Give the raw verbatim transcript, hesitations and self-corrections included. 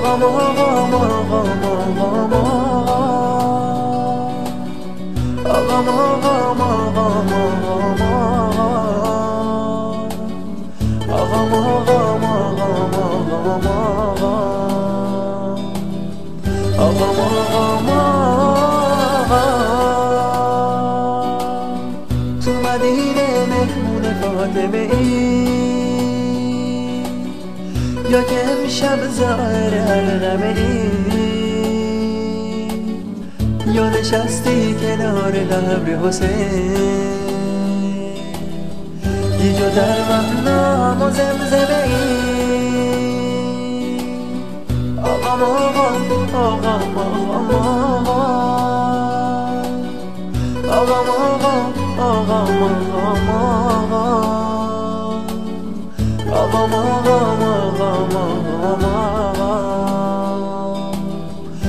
آقام آقام آقام آقام آقام آقام آقام آقام آقام آقام تو مدینه مهمون فاطمه ای یا که امشب زائر علقمه ای یا نشستی کنار قبر حسین گیج و در مهنام و زمزمه ای آقام آقام آقام آقام آقام آقام آقام آقام آقام آقام آقام آقام